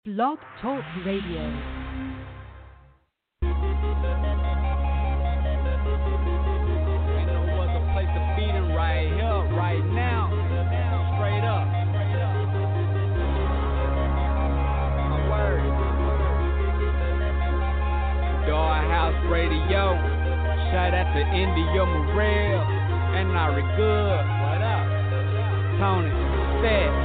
Blog Talk Radio. Radio, shout out to India Morel and Ari Good. What up? Tony, Seth.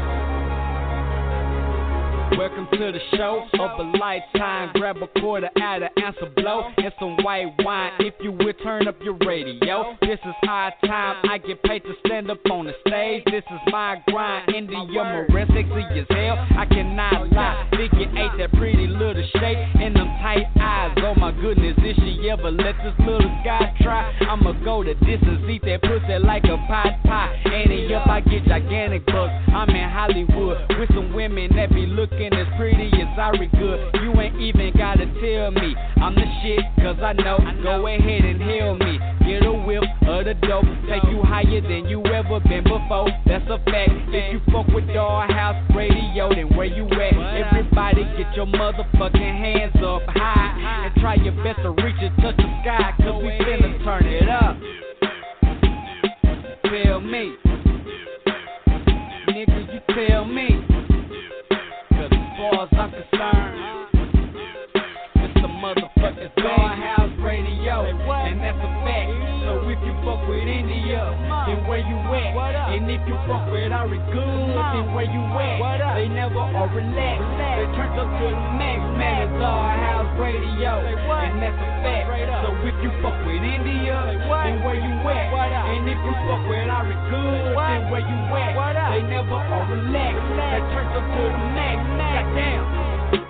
Welcome to the show of a lifetime. Grab a quarter out of answer blow and some white wine. If you would turn up your radio, this is high time. I get paid to stand up on the stage. This is my grind. India Morel, sexy as hell. I cannot lie. Figure eight, that pretty little shape and them tight eyes. Oh my goodness, if she ever let this little guy try, I'ma go the distance, eat that pussy like a pot pie. Ain't up, I get gigantic bucks. I'm in Hollywood with some women that be looking as pretty as Ari Good. You ain't even gotta tell me I'm the shit, cause I know. Go ahead and hail me. Get a whiff of the dope. Take you higher than you ever been before. That's a fact. If you fuck with Dollhouse Radio, then where you at? Everybody get your motherfucking hands up high and try your best to reach and touch the sky, cause we finna turn it up. Tell me, nigga, you tell me. Cause as far as I'm concerned, it's the motherfucking Dollhouse Radio, and that's a fact. So if you fuck with India, then where you at? And if you fuck with Ari Good, then where you at? They never are relaxed. They turned up to the max, man. It's Dollhouse Radio, and that's a fact. So if you fuck with India, then where you at? And if you fuck with Ari Good, then where you at? They never are relaxed. They turned up to the max. Goddamn.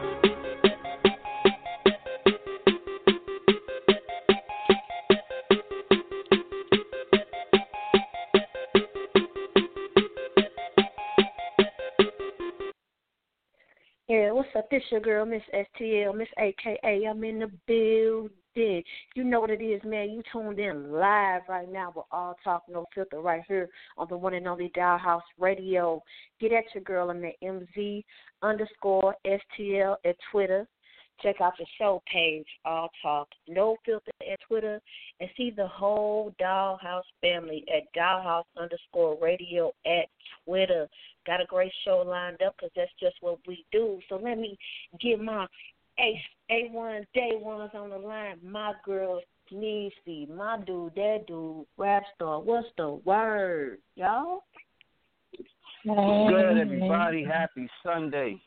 Yeah, what's up? This your girl, Miss STL, Miss AKA. I'm in the building. You know what it is, man. You tuned in live right now with All Talk No Filter right here on the one and only Dollhouse Radio. Get at your girl on the MZ_STL at Twitter. Check out the show page, All Talk No Filter at Twitter, and see the whole Dollhouse family at Dollhouse_Radio at Twitter. Got a great show lined up because that's just what we do. So let me get my A1s, Day ones on the line. My girl, Niecy, my dude, that dude, Rap Star. What's the word, y'all? Good, everybody. Happy Sunday.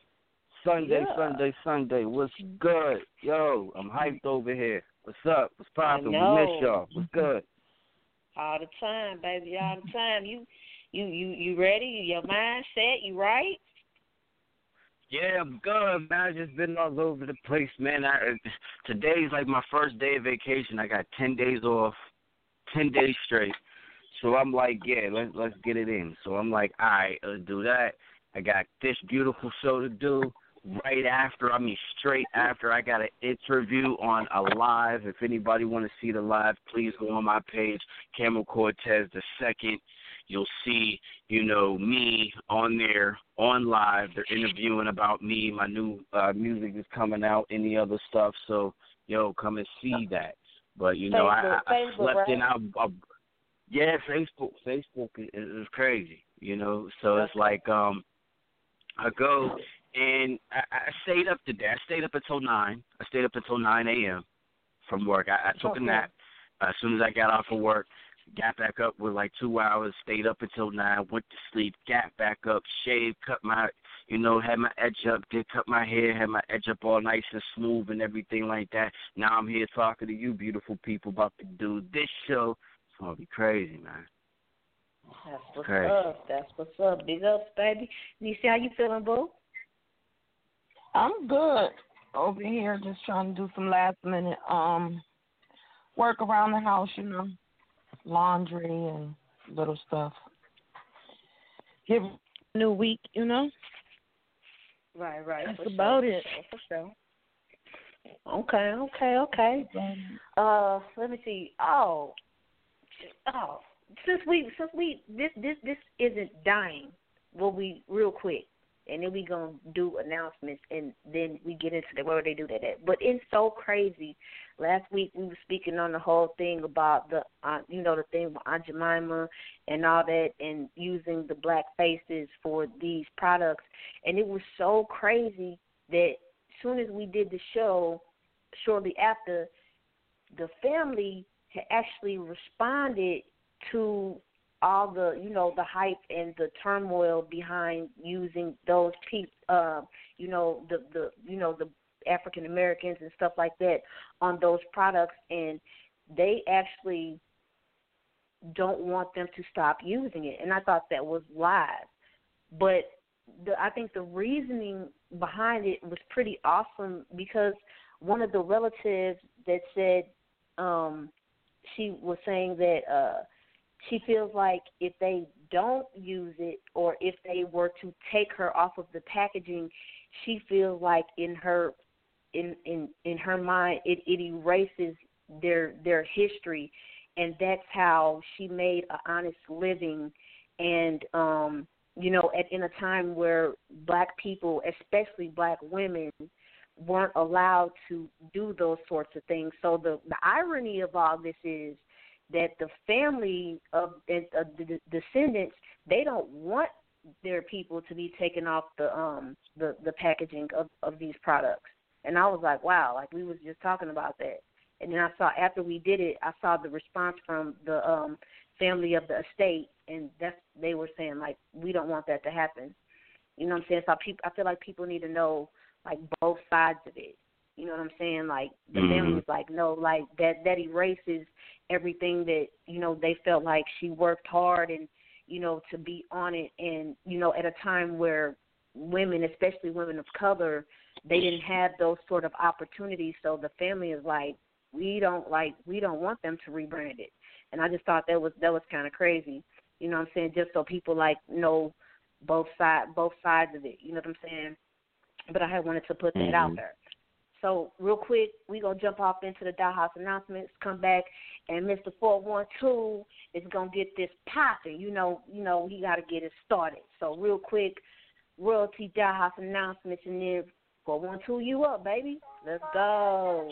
Sunday. What's good? Yo, I'm hyped over here. What's up? What's poppin'? We miss y'all. What's good? All the time, baby. All the time. You ready? Your mind set? You right? Yeah, I'm good, man. I just been all over the place, man. Today's like my first day of vacation. I got 10 days off, 10 days straight. So I'm like, yeah, let's get it in. So I'm like, all right, let's do that. I got this beautiful show to do. Straight after, I got an interview on a live. If anybody want to see the live, please go on my page, Cameron Cortez II. You'll see, me on there, on live. They're interviewing about me. My new music is coming out, any other stuff. So, come and see that. But, Facebook, I slept right? in. Yeah, Facebook is crazy, So it's like I go and I stayed up today. I stayed up until 9. I stayed up until 9 a.m. from work. I took a nap as soon as I got off of work. Got back up with like 2 hours, stayed up until 9, went to sleep, got back up, shaved, cut my, had my edge up, did cut my hair, had my edge up all nice and smooth and everything like that. Now I'm here talking to you beautiful people about to do this show. It's going to be crazy, man. That's what's up. Big ups, baby. You see how you feeling, boo? I'm good over here, just trying to do some last minute work around the house, laundry and little stuff. Give a new week, Right. That's for about sure. it. For sure. Okay. Let me see. Since we this isn't dying. Well, we real quick. and then we gonna do announcements, and then we get into where they do that at. But it's so crazy. Last week we were speaking on the whole thing about the the thing with Aunt Jemima and all that, and using the black faces for these products, and it was so crazy that as soon as we did the show, shortly after, the family had actually responded to all the, the hype and the turmoil behind using those the African Americans and stuff like that on those products, and they actually don't want them to stop using it. And I thought that was lies. But I think the reasoning behind it was pretty awesome, because one of the relatives that said she was saying that she feels like if they don't use it, or if they were to take her off of the packaging, she feels like in her mind it erases their history, and that's how she made an honest living. And in a time where black people, especially black women, weren't allowed to do those sorts of things. So the irony of all this is that the family of the descendants, they don't want their people to be taken off the packaging of these products. And I was like, wow, like we was just talking about that. And then I saw, after we did it, I saw the response from the family of the estate, and they were saying, like, we don't want that to happen. You know what I'm saying? So I feel like people need to know, like, both sides of it. You know what I'm saying? Like, the family was like, no, like, that erases everything that, they felt like she worked hard and, to be on it. And, at a time where women, especially women of color, they didn't have those sort of opportunities. So the family is like, we don't want them to rebrand it. And I just thought that was kind of crazy. You know what I'm saying? Just so people, like, know both sides of it. You know what I'm saying? But I had wanted to put that out there. So real quick, we're going to jump off into the Dollhouse announcements, come back, and Mr. 412 is going to get this popping. He got to get it started. So real quick, Royalty Dollhouse announcements, and then 412 you up, baby. Let's go.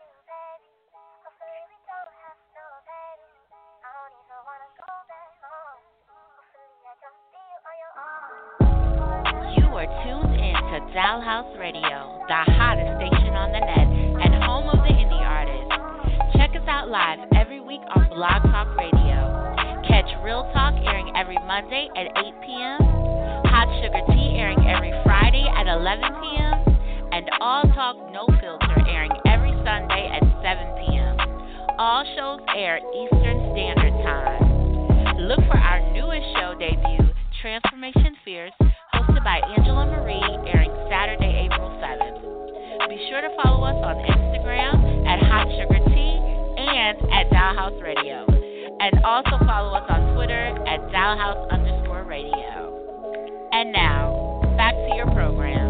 You are tuned in to Dollhouse Radio, the hottest station on the net and home of the indie artists. Check us out live every week on Blog Talk Radio. Catch Real Talk airing every Monday at 8 p.m., Hot Sugar Tea airing every Friday at 11 p.m., and All Talk No Filter airing every Sunday at 7 p.m. All shows air Eastern Standard Time. Look for our newest show debut, Transformation Fierce, hosted by Angela Marie, airing Saturday, April 7th. Be sure to follow us on Instagram at Hot Sugar Tea and at Dollhouse Radio. And also follow us on Twitter at Dollhouse_radio. And now, back to your program.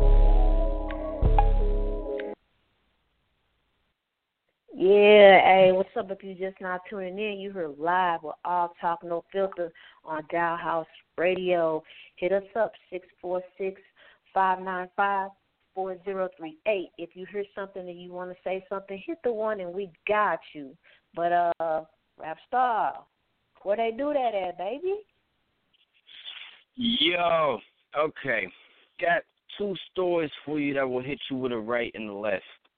Yeah, hey, what's up? If you just not tuning in, you heard live with All Talk No Filter on Dollhouse Radio. Hit us up, 646-595-4038. If you hear something and you want to say something, hit the one and we got you. But Rap Star, where they do that at, baby? Yo, okay. Got two stories for you that will hit you with a right and a left.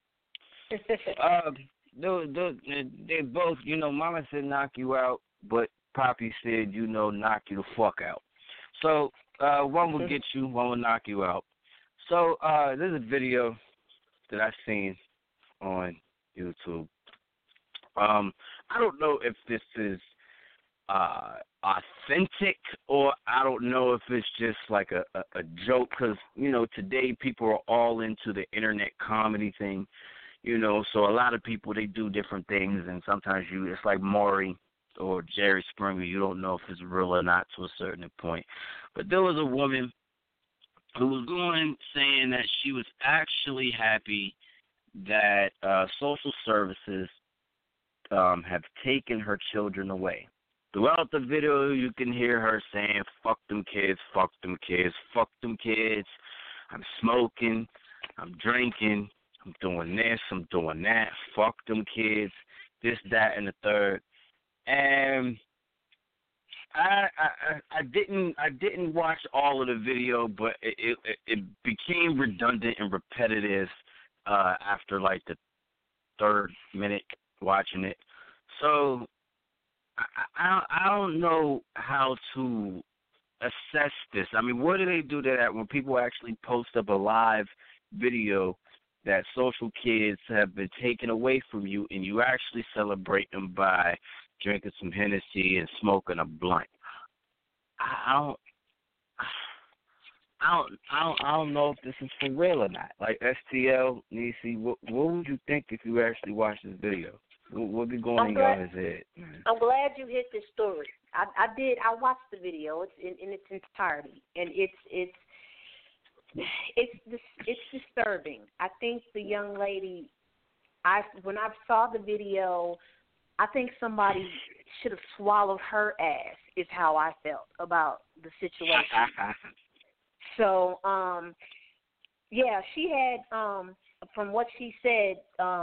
They both, Mama said knock you out, but Poppy said, knock you the fuck out. So one will get you, one will knock you out. So there's a video that I've seen on YouTube. I don't know if this is authentic, or I don't know if it's just like a joke, because, today people are all into the internet comedy thing. So a lot of people, they do different things, and sometimes it's like Maury or Jerry Springer. You don't know if it's real or not to a certain point. But there was a woman who was saying that she was actually happy that social services have taken her children away. Throughout the video, you can hear her saying, fuck them kids, fuck them kids, fuck them kids. I'm smoking, I'm drinking, I'm doing this, I'm doing that, fuck them kids, this, that, and the third. And I didn't watch all of the video, but it became redundant and repetitive after like the third minute watching it. So I don't know how to assess this. I mean, what do they do to that when people actually post up a live video that social kids have been taken away from you, and you actually celebrate them by drinking some Hennessy and smoking a blunt? I don't know if this is for real or not. Like STL, Nisi, what would you think if you actually watched this video? What be going in y'all's head? I'm glad you hit this story. I did. I watched the video. It's in its entirety, and it's disturbing. I think the young lady. When I saw the video, I think somebody should have swallowed her ass. Is how I felt about the situation. So, yeah, she had, from what she said,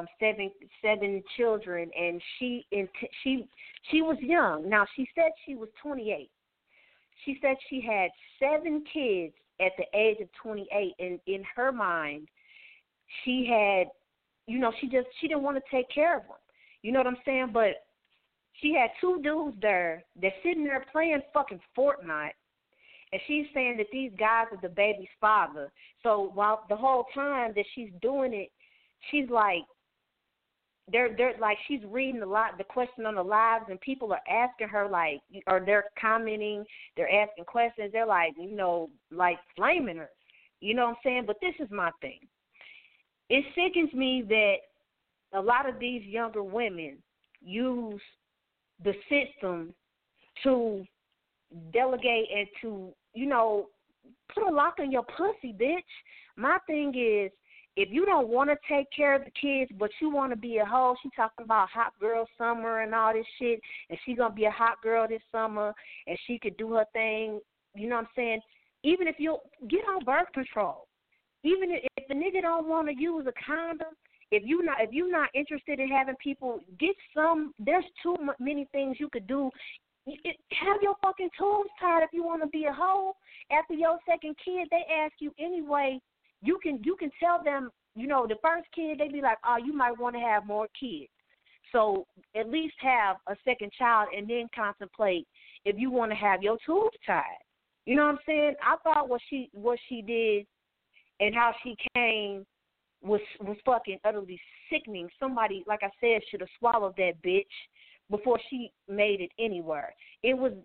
7 children, and she was young. Now, she said she was 28. She said she had 7 kids at the age of 28, and in her mind, she had, she didn't want to take care of them. You know what I'm saying? But she had 2 dudes there that's sitting there playing fucking Fortnite. And she's saying that these guys are the baby's father. So while the whole time that she's doing it, she's like, they're like, she's reading the question on the lives, and people are asking her, like, or they're commenting, they're asking questions. They're like, like flaming her. You know what I'm saying? But this is my thing. It sickens me that a lot of these younger women use the system to delegate and to, put a lock on your pussy, bitch. My thing is, if you don't want to take care of the kids, but you want to be a hoe, she talking about hot girl summer and all this shit, and she going to be a hot girl this summer, and she could do her thing, you know what I'm saying? Even if you get on birth control, even if the nigga don't want to use a condom, if you're not interested in having people, get some. There's too many things you could do. Have your fucking tools tied if you want to be a hoe. After your second kid, they ask you anyway. You can tell them, the first kid, they be like, oh, you might want to have more kids. So at least have a second child and then contemplate if you want to have your tools tied. You know what I'm saying? I thought what she did and how she came was fucking utterly sickening. Somebody, like I said, should have swallowed that bitch before she made it anywhere. It was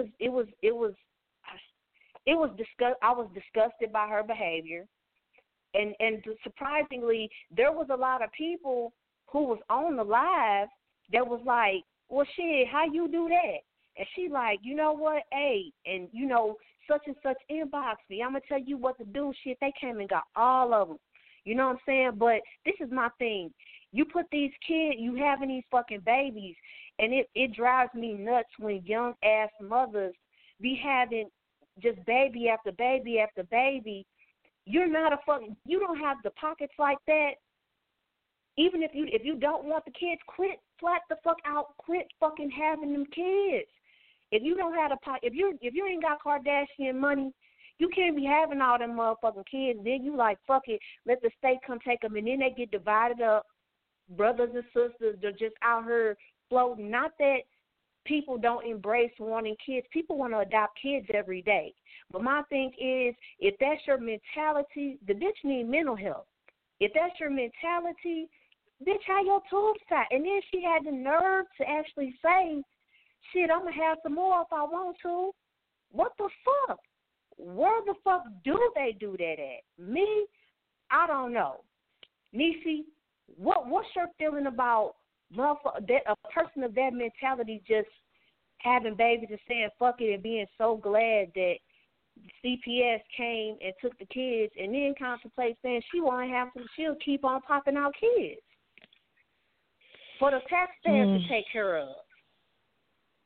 I was disgusted by her behavior. And surprisingly, there was a lot of people who was on the live that was like, well, shit, how you do that? And she like, you know what, hey, and such and such inbox me. I'm going to tell you what to do. Shit, they came and got all of them. You know what I'm saying? But this is my thing. You put these kids, you having these fucking babies, and it drives me nuts when young-ass mothers be having just baby after baby after baby. You don't have the pockets like that. Even if you don't want the kids, quit flat the fuck out. Quit fucking having them kids. If you don't have if you ain't got Kardashian money, you can't be having all them motherfucking kids. Then you like, fuck it, let the state come take them, and then they get divided up. Brothers and sisters, they're just out here floating. Not that people don't embrace wanting kids. People want to adopt kids every day. But my thing is, if that's your mentality, the bitch need mental health. If that's your mentality, bitch, have your tubes tied. And then she had the nerve to actually say, shit, I'm going to have some more if I want to. What the fuck? Where the fuck do they do that at? Me? I don't know. Nisi, what's your feeling about that a person of that mentality just having babies and saying fuck it and being so glad that CPS came and took the kids and then contemplate saying she won't have them, she'll keep on popping out kids for the taxpayers to take care of?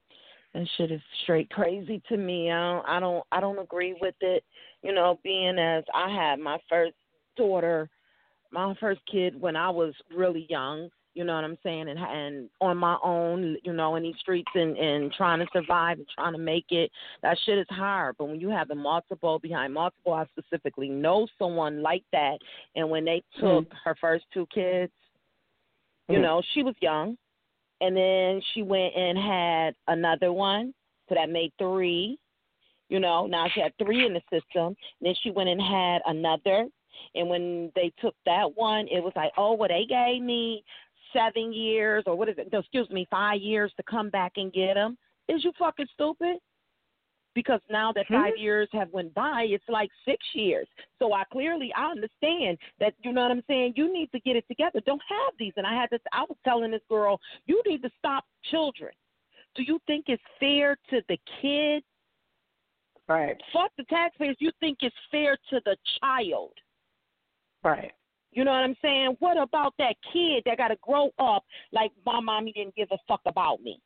That shit is straight crazy to me. I don't agree with it. You know, being as I had my first daughter, my first kid when I was really young. You know what I'm saying? And on my own, you know, in these streets and trying to survive and trying to make it, that shit is hard. But when you have the multiple behind multiple, I specifically know someone like that. And when they took her first two kids, you know, she was young. And then she went and had another one. So that made three. You know, now she had three in the system. Then she went and had another. And when they took that one, it was like, oh, well, they gave me 7 years or 5 years to come back and get them. Is you fucking stupid? Because now that 5 years have went by, it's like 6 years. So I understand that, you know what I'm saying? You need to get it together. Don't have these. And I was telling this girl, you need to stop children. Do you think it's fair to the kid? Right. Fuck the taxpayers. You think it's fair to the child? Right. You know what I'm saying? What about that kid that got to grow up like my mommy didn't give a fuck about me?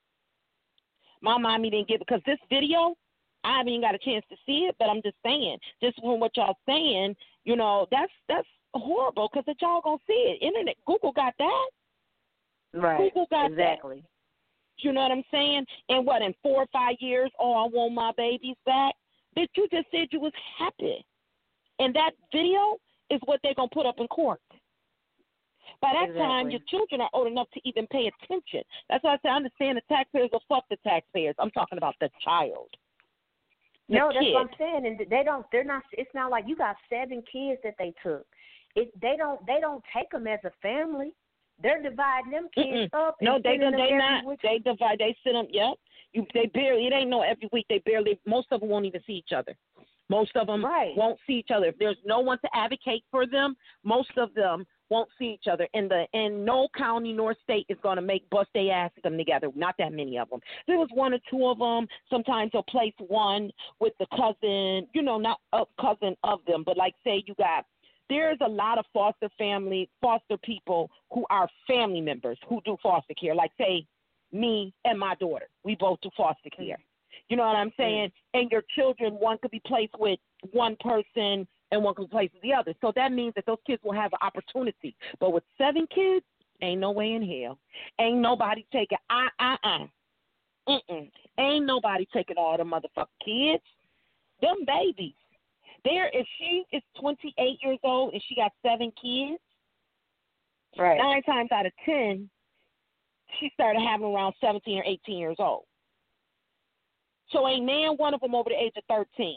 My mommy didn't give, because this video, I haven't even got a chance to see it, but I'm just saying, just from what y'all saying, you know, that's horrible because that y'all gonna see it. Internet, Google got that. Right. Google got exactly. that. You know what I'm saying? And what, in 4 or 5 years, I want my babies back? Bitch, you just said you was happy. And that video is what they're going to put up in court. By that time, your children are old enough to even pay attention. That's why I say I understand the taxpayers, or fuck the taxpayers. I'm talking about the child. No, that's what I'm saying. And it's not like you got 7 kids that they took. They don't take them as a family. They're dividing them kids up. No, they not. They divide. They send them. Yep. They barely. It ain't no every week. They barely. Most of them won't even see each other. Most of them won't see each other. If there's no one to advocate for them, most of them won't see each other. And no county nor state is going to bust their ass to them together. Not that many of them. There was 1 or 2 of them. Sometimes they'll place one with the cousin. You know, not a cousin of them, but like say you got. There's a lot of foster people who are family members who do foster care. Like, say, me and my daughter. We both do foster care. You know what I'm saying? And your children, one could be placed with one person and one could be placed with the other. So that means that those kids will have an opportunity. But with 7 kids, ain't no way in hell. Ain't nobody taking, Ain't nobody taking all the motherfucking kids. Them babies. If she is 28 years old and she got 7 kids, 9 times out of 10, she started having around 17 or 18 years old. So ain't man one of them over the age of 13,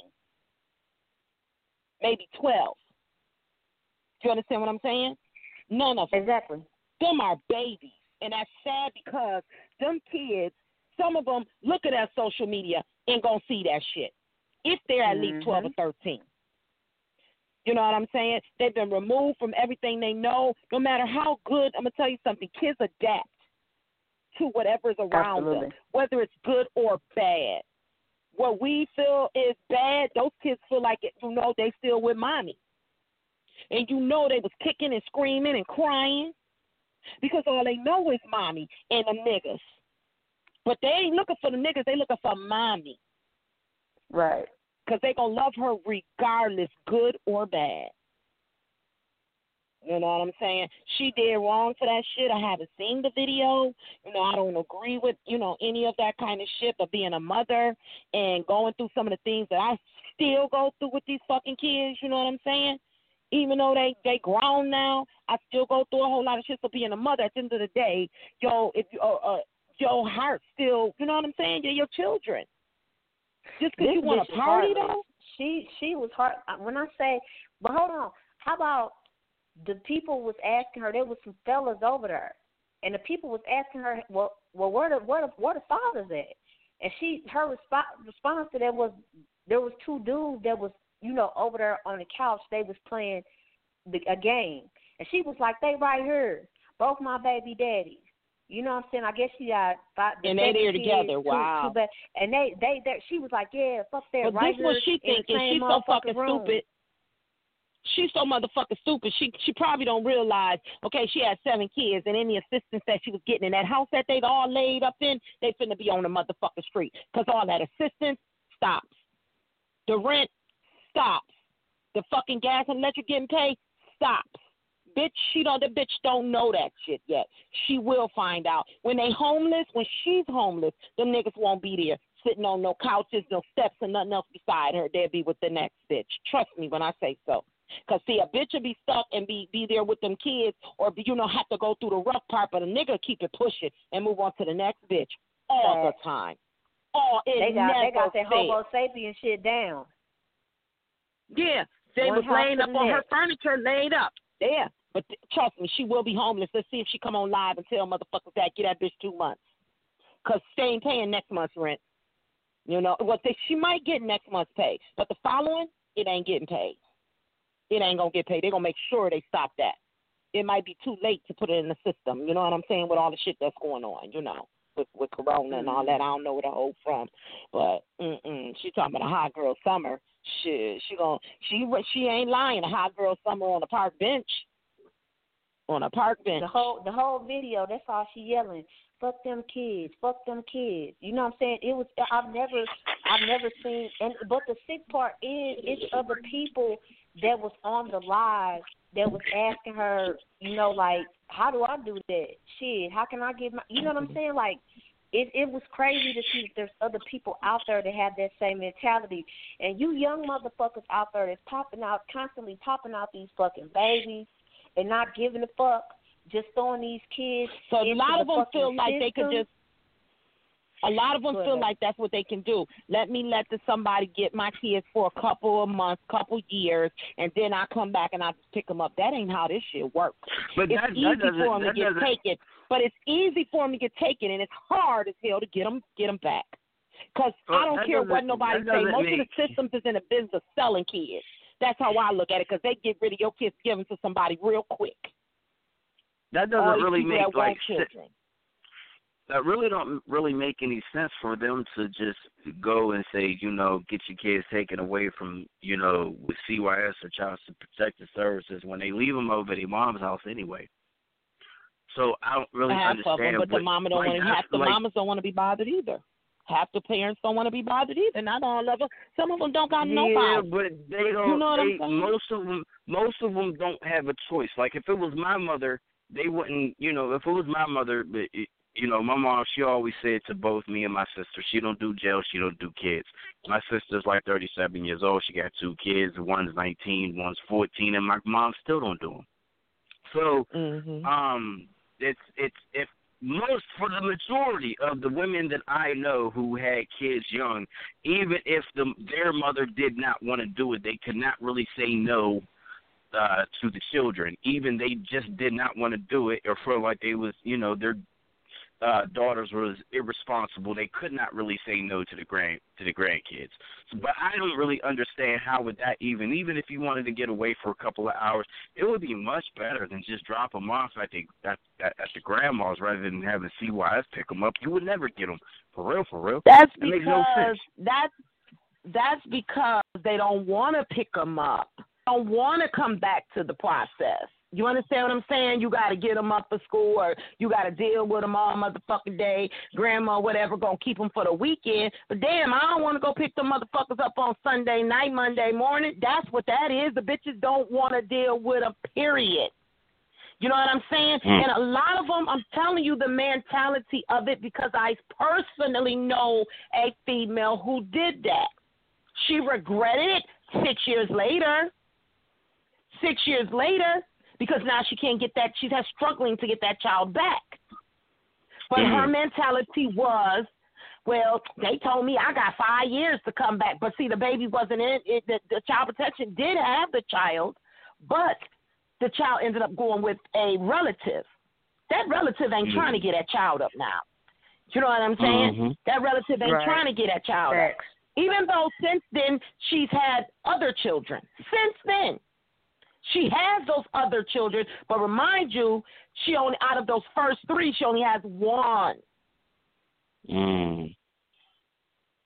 maybe 12. Do you understand what I'm saying? None of them. Exactly. Them are babies, and that's sad because them kids, some of them look at that social media and gonna see that shit if they're at least 12 or 13. You know what I'm saying? They've been removed from everything they know. No matter how good, I'm going to tell you something, kids adapt to whatever's around them, whether it's good or bad. What we feel is bad, those kids feel like, they still with mommy. And they was kicking and screaming and crying because all they know is mommy and the niggas. But they ain't looking for the niggas, they looking for mommy. Right. Because they're going to love her regardless, good or bad. You know what I'm saying? She did wrong for that shit. I haven't seen the video. I don't agree with, any of that kind of shit, but being a mother and going through some of the things that I still go through with these fucking kids, you know what I'm saying? Even though they grown now, I still go through a whole lot of shit. So being a mother, at the end of the day, if your heart still, you know what I'm saying? You're your children. Just because you want to party, though? She was hard. When I say, but hold on. How about the people was asking her, there was some fellas over there, and the people was asking her, well where the fathers at? And her response to that was, there was 2 dudes that was, over there on the couch. They was playing a game. And she was like, they right here, both my baby daddies. You know what I'm saying? I guess she got 5. And they there together. Wow. And she was like, yeah, fuck that. But right this is what she thinking. She's so fucking stupid. She's so motherfucking stupid. She probably don't realize, okay, she had 7 kids, and any assistance that she was getting in that house that they'd all laid up in, they finna be on the motherfucking street. Because all that assistance stops. The rent stops. The fucking gas and electric getting paid stops. Bitch, the bitch don't know that shit yet. She will find out. When they homeless, when she's homeless, them niggas won't be there sitting on no couches, no steps, and nothing else beside her. They'll be with the next bitch. Trust me when I say so. Because, see, a bitch will be stuck and be there with them kids or, have to go through the rough part, but a nigga keep it pushing and move on to the next bitch all the time. They got that homo sapien shit down. Yeah, they was laying up on her furniture, laid up. Yeah. But trust me, she will be homeless. Let's see if she come on live and tell motherfuckers that get that bitch 2 months. Because she ain't paying next month's rent. She might get next month's pay. But the following, it ain't getting paid. It ain't going to get paid. They're going to make sure they stop that. It might be too late to put it in the system. You know what I'm saying? With all the shit that's going on, with Corona and all that. I don't know where to hold from. But she talking about a hot girl summer. She ain't lying. A hot girl summer on a park bench. On a park bench. The whole video, that's all she yelling. Fuck them kids. Fuck them kids. You know what I'm saying? It was. I've never seen. But the sick part is, it's other people that was on the live that was asking her. Like, how do I do that? Shit. How can I get my? You know what I'm saying? Like, it was crazy to see that there's other people out there that have that same mentality. And you young motherfuckers out there that's constantly popping out these fucking babies. And not giving a fuck, just throwing these kids. So a lot of them feel like they could just. A lot of them feel like that's what they can do. Let somebody get my kids for a couple of months, couple years, and then I come back and I just pick them up. That ain't how this shit works. But it's easy for them to get taken. But it's easy for them to get taken, and it's hard as hell to get them back. Because I don't care what nobody say. Most of the systems is in the business of selling kids. That's how I look at it, because they get rid of your kids, give them to somebody real quick. That doesn't really make that really don't really make any sense for them to just go and say, get your kids taken away from, with CYS or Child Protective Services when they leave them over at their mom's house anyway. So I don't really understand. But the mamas don't want to be bothered either. Half the parents don't want to be bothered either. Not all of them. Some of them don't got no bother. Yeah, but they don't. Most of them don't have a choice. Like if it was my mother, they wouldn't. If it was my mother, my mom, she always said to both me and my sister, she don't do jail, she don't do kids. My sister's like 37 years old. She got 2 kids. One's 19, one's 14, and my mom still don't do them. So, it's for the majority of the women that I know who had kids young, even if their mother did not want to do it, they could not really say no to the children. Even they just did not want to do it or feel like they was, their daughters was irresponsible. They could not really say no to the grandkids. But I don't really understand how would that even if you wanted to get away for a couple of hours, it would be much better than just drop them off at the grandma's rather than having CYS pick them up. You would never get them for real. That's because makes no sense. That's because they don't want to pick them up. Don't want to come back to the process. You understand what I'm saying? You got to get them up for school, or you got to deal with them all motherfucking day. Grandma, whatever, going to keep them for the weekend. But damn, I don't want to go pick them motherfuckers up on Sunday night, Monday morning. That's what that is. The bitches don't want to deal with them, period. You know what I'm saying? And a lot of them, I'm telling you the mentality of it, because I personally know a female who did that. She regretted it 6 years later. 6 years later. Because now she can't get that, she's struggling to get that child back. But her mentality was, well, they told me I got 5 years to come back. But see, the baby wasn't in it. The child protection did have the child, but the child ended up going with a relative. That relative ain't trying to get that child up now. You know what I'm saying? That relative ain't trying to get that child up. Even though since then she's had other children. Since then. She has those other children, but remind you, she only, out of those first 3, she only has 1.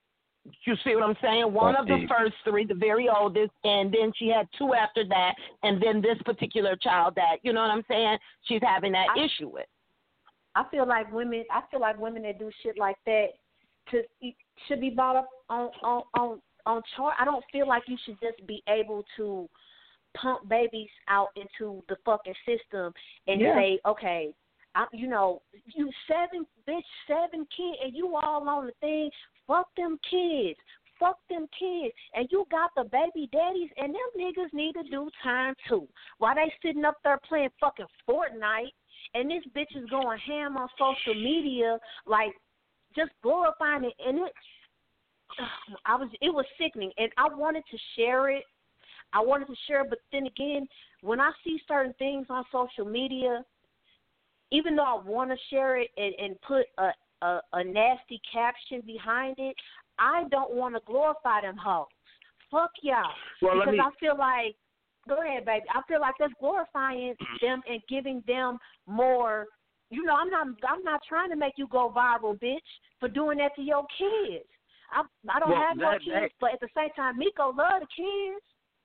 You see what I'm saying? One of the first three, the very oldest, and then she had two after that, and then this particular child that, you know what I'm saying, she's having that issue with. I feel like women that do shit like that should be brought up on charge. I don't feel like you should just be able to pump babies out into the fucking system and say, okay, you 7 kids, and you all on the thing. Fuck them kids. And you got the baby daddies, and them niggas need to do time too. While they sitting up there playing fucking Fortnite, and this bitch is going ham on social media, like just glorifying it, and it was sickening, and I wanted to share it. But then again, when I see certain things on social media, even though I want to share it and put a nasty caption behind it, I don't want to glorify them hoes. Fuck y'all. Because I feel like, go ahead, baby. I feel like that's glorifying them and giving them more. I'm not trying to make you go viral, bitch, for doing that to your kids. I don't have no kids, but at the same time, Miko love the kids.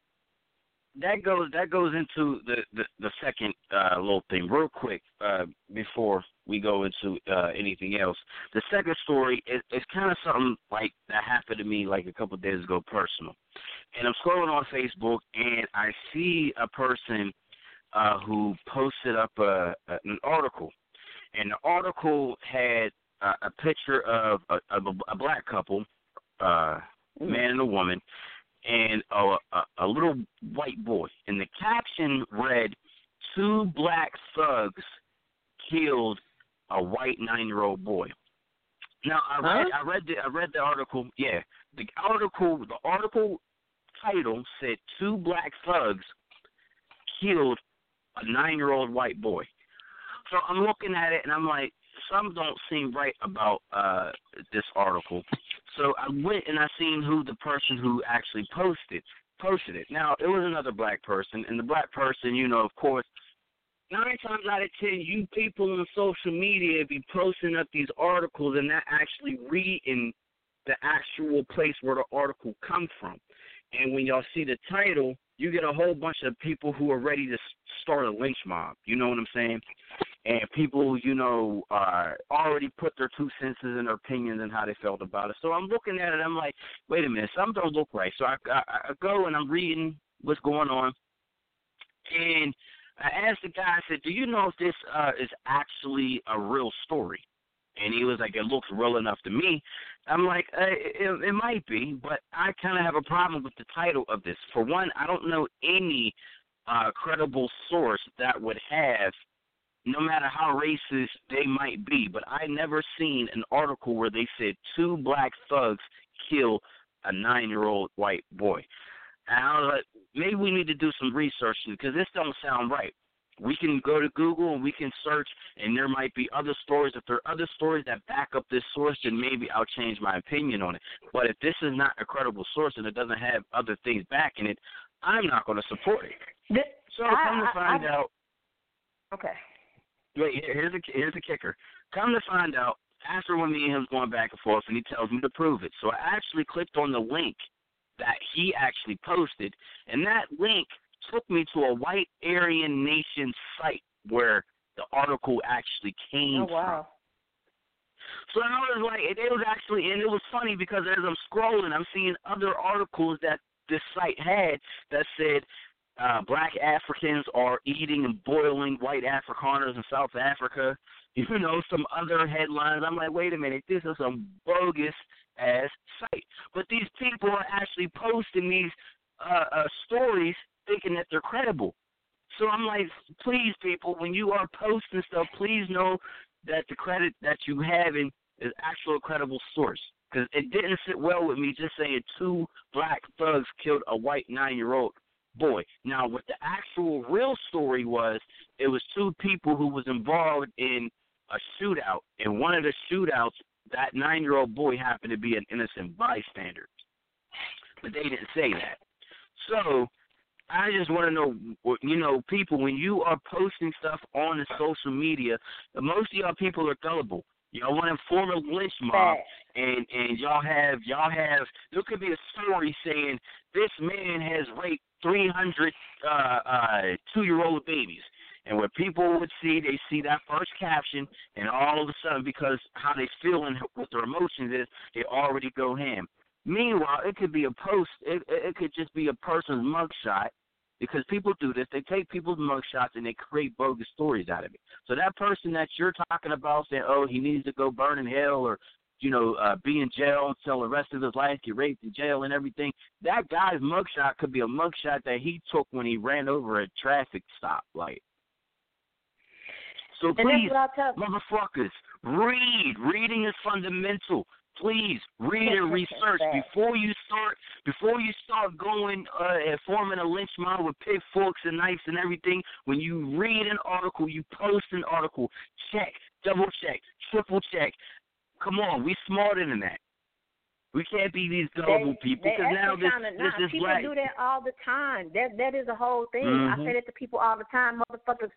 That goes into the second little thing real quick before we go into anything else. The second story is kind of something like that happened to me like a couple of days ago, personal. And I'm scrolling on Facebook and I see a person who posted up an article, and the article had a picture of a black couple, man and a woman, and a little white boy. And the caption read, 2 black thugs killed a white 9-year-old boy. Now, I read the article. Yeah, the article title said 2 black thugs killed a 9-year-old white boy. So I'm looking at it, and I'm like, something don't seem right about this article. So I went and I seen who the person who actually posted it. Now, it was another black person, and the black person, of course, 9 times out of 10, you people on social media be posting up these articles and not actually reading the actual place where the article comes from. And when y'all see the title, you get a whole bunch of people who are ready to start a lynch mob. You know what I'm saying? And people, already put their 2 cents and their opinions and how they felt about it. So I'm looking at it, I'm like, wait a minute, something don't look right. So I go and I'm reading what's going on. And I asked the guy, I said, do you know if this is actually a real story? And he was like, it looks real enough to me. I'm like, it might be, but I kind of have a problem with the title of this. For one, I don't know any credible source that would have, no matter how racist they might be, but I never seen an article where they said 2 black thugs kill a 9-year-old white boy. And I was like, maybe we need to do some research because this don't sound right. We can go to Google and we can search, and there might be other stories. If there are other stories that back up this source, then maybe I'll change my opinion on it. But if this is not a credible source and it doesn't have other things backing it, I'm not going to support it. Come to find out. Okay. Wait, here's the kicker. Come to find out, after when me and him was going back and forth, and he tells me to prove it. So I actually clicked on the link that he actually posted, and that link took me to a white Aryan Nation site where the article actually came from. So I was like, it was actually, and it was funny because as I'm scrolling, I'm seeing other articles that this site had that said black Africans are eating and boiling white Afrikaners in South Africa. Some other headlines. I'm like, wait a minute, this is some bogus-ass site. But these people are actually posting these stories thinking that they're credible. So I'm like, please, people, when you are posting stuff, please know that the credit that you have is actual credible source. Because it didn't sit well with me just saying 2 black thugs killed a white 9-year-old boy. Now, what the actual real story was, it was 2 people who was involved in a shootout. And one of the shootouts, that 9-year-old boy happened to be an innocent bystander. But they didn't say that. So I just want to know, people, when you are posting stuff on the social media, most of y'all people are gullible. Y'all want to form a lynch mob, and y'all have there could be a story saying this man has raped 300 2-year-old babies. And what people would see, they see that first caption, and all of a sudden, because how they feel and what their emotions is, they already go ham. Meanwhile, it could be a post. It could just be a person's mugshot, because people do this. They take people's mugshots and they create bogus stories out of it. So that person that you're talking about saying, oh, he needs to go burn in hell or, be in jail until the rest of his life, get raped in jail and everything, that guy's mugshot could be a mugshot that he took when he ran over a traffic stop light. So please, motherfuckers, read. Reading is fundamental. Please read and research before you start going and forming a lynch mob with pitchforks and knives and everything. When you read an article, you post an article, check, double check, triple check. Come on, we smarter than that. We can't be these gullible people because now this is people black. do that all the time. That is a whole thing. Mm-hmm. I say that to people all the time. Motherfuckers,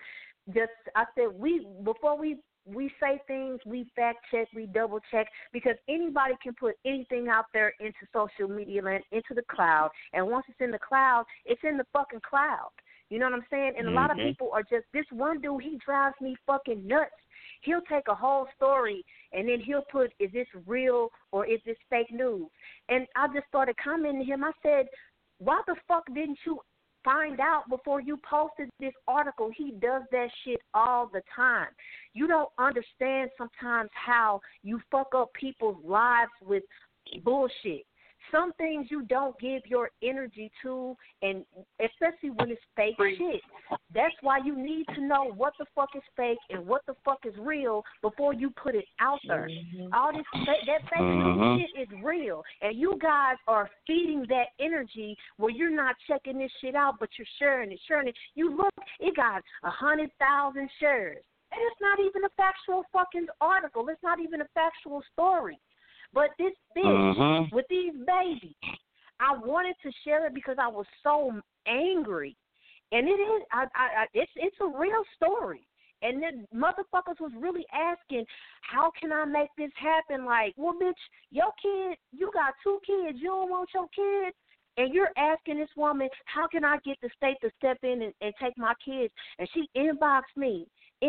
I said before we say things, we fact check, we double check, because anybody can put anything out there into social media land, into the cloud, and once it's in the cloud, it's in the fucking cloud. You know what I'm saying? And a lot of people are just, this one dude, he drives me fucking nuts. He'll take a whole story and then he'll put, is this real or is this fake news? And I just started commenting to him. I said, why the fuck didn't you find out before you posted this article? He does that shit all the time. You don't understand sometimes how you fuck up people's lives with bullshit. Some things you don't give your energy to, and especially when it's fake shit. That's why you need to know what the fuck is fake and what the fuck is real before you put it out there. All this that fake news shit is real, and you guys are feeding that energy where you're not checking this shit out, but you're sharing it. You look, it got 100,000 shares, and it's not even a factual fucking article. It's not even a factual story. But this bitch with these babies, I wanted to share it because I was so angry, and it is. It's a real story, and the motherfuckers was really asking, how can I make this happen? Like, well, bitch, your kid, you got 2 kids, you don't want your kid, and you're asking this woman, how can I get the state to step in and take my kids? And she inboxed me,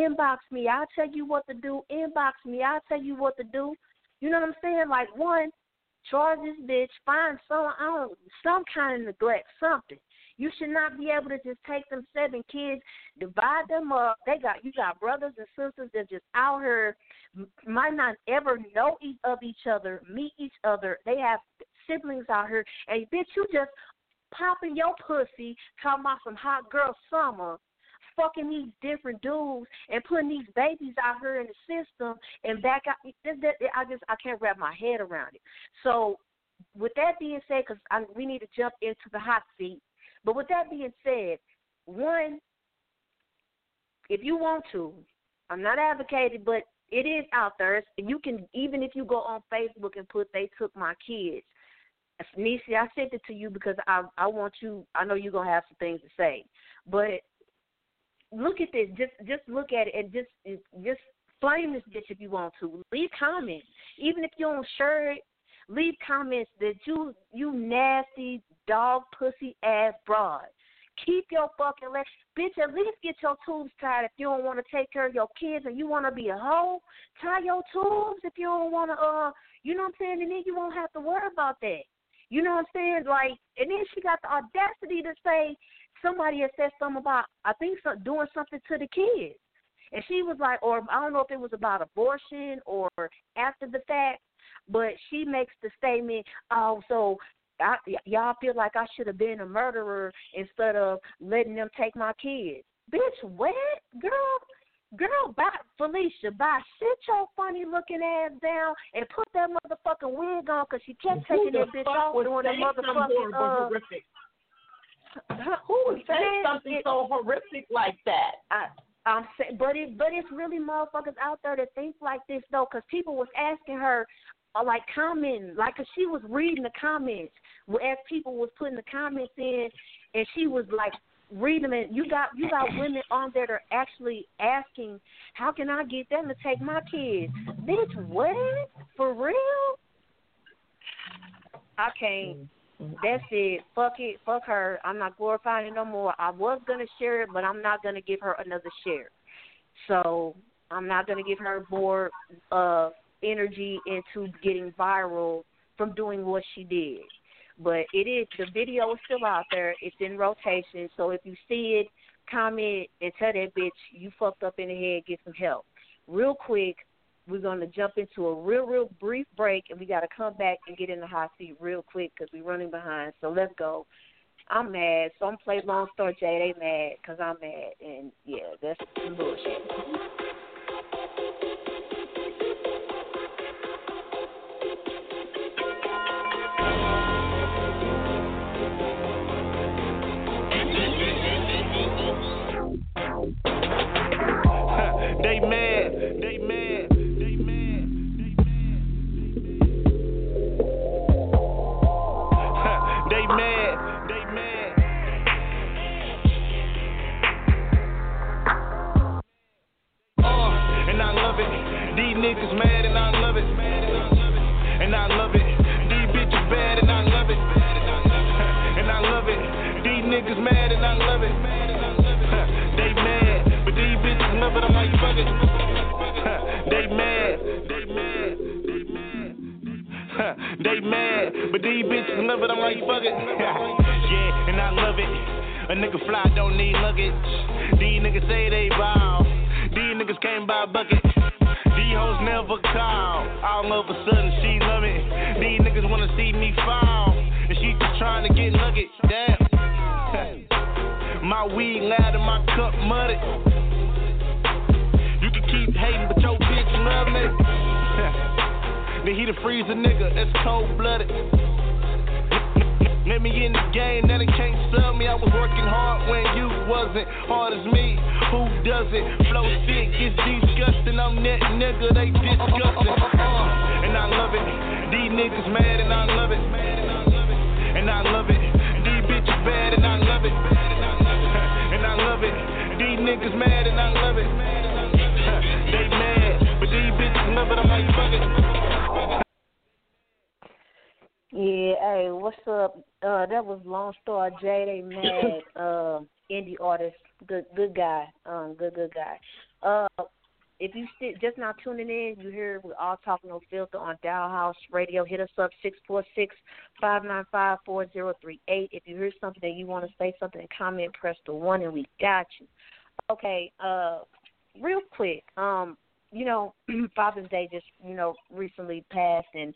I'll tell you what to do. Inbox me, I'll tell you what to do. You know what I'm saying? Like, one, charge this bitch, find some kind of neglect, something. You should not be able to just take them 7 kids, divide them up. You got brothers and sisters that just out here might not ever know of each other, meet each other. They have siblings out here, and bitch, you just popping your pussy, talking about some hot girl summer, fucking these different dudes and putting these babies out here in the system and back out. I can't wrap my head around it. So with that being said, because we need to jump into the hot seat, but with that being said, one, if you want to, I'm not advocating, but it is out there. You can, even if you go on Facebook and put they took my kids. Nisi, I sent it to you because I want you, I know you're going to have some things to say, but look at this. Just look at it and just flame this bitch if you want to. Leave comments. Even if you don't share it, leave comments that you nasty dog pussy ass broad. Keep your fucking legs. Bitch, at least get your tubes tied if you don't want to take care of your kids and you want to be a hoe. Tie your tubes if you don't want to, you know what I'm saying? And then you won't have to worry about that. You know what I'm saying? Like, and then she got the audacity to say, somebody had said something about, I think, doing something to the kids. And she was like, or I don't know if it was about abortion or after the fact, but she makes the statement, oh, so y'all feel like I should have been a murderer instead of letting them take my kids. Bitch, what? Girl, bye, Felicia, bye. Sit your funny-looking ass down and put that motherfucking wig on because she kept taking that bitch off doing that motherfucking, who would say something so horrific like that? I'm saying, but it's really motherfuckers out there that think like this though, because people was asking her, like commenting, like, cause she was reading the comments as people was putting the comments in, and she was like reading them. And you got women on there that are actually asking, how can I get them to take my kids? Bitch, what? For real? I can't. That's it. Fuck it. Fuck her. I'm not glorifying it no more. I was going to share it, but I'm not going to give her another share. So I'm not going to give her more energy into getting viral from doing what she did. But the video is still out there. It's in rotation. So if you see it, comment and tell that bitch you fucked up in the head, get some help. Real quick, we're going to jump into a real brief break, and we got to come back and get in the hot seat real quick because we're running behind. So let's go. I'm mad, so I'm playing Long Story J. They mad because I'm mad. And, yeah, that's some bullshit. They mad. They mad. And I love it. These niggas mad and I love it. And I love it. These bitches bad and I love it. And I love it. These niggas mad and I love it. They mad, but these bitches love it. I'm like, fuck it. They mad. They mad, but these bitches love it. I'm like, fuck it. Yeah, and I love it. A nigga fly don't need luggage. These niggas say they bow. These niggas came by a bucket. These hoes never call. All of a sudden she love it. These niggas wanna see me fall. And she just trying to get luggage. Damn. My weed loud and my cup muddy. You can keep hating, but your bitch love me. Then he to freeze a nigga, that's cold-blooded. Let me in the game, that it can't sell me. I was working hard when you wasn't hard as me. Who does it? Flow sick, it's disgusting. I'm that nigga, they disgusting. And I love it. These niggas mad and I love it. And I love it. These bitches bad and I love it. And I love it. These niggas mad and I love it. They mad, but these bitches love it. I'm like, fuck it. Yeah, hey, what's up? That was Lone Star J. They mad. Indie artist, good guy. Good guy. If you just now tuning in, you hear we all talking no filter on Dow House Radio. Hit us up 646-595-4038. If you hear something and you want to say something, comment, press the 1, and we got you. Okay. Real quick. Father's Day just recently passed, and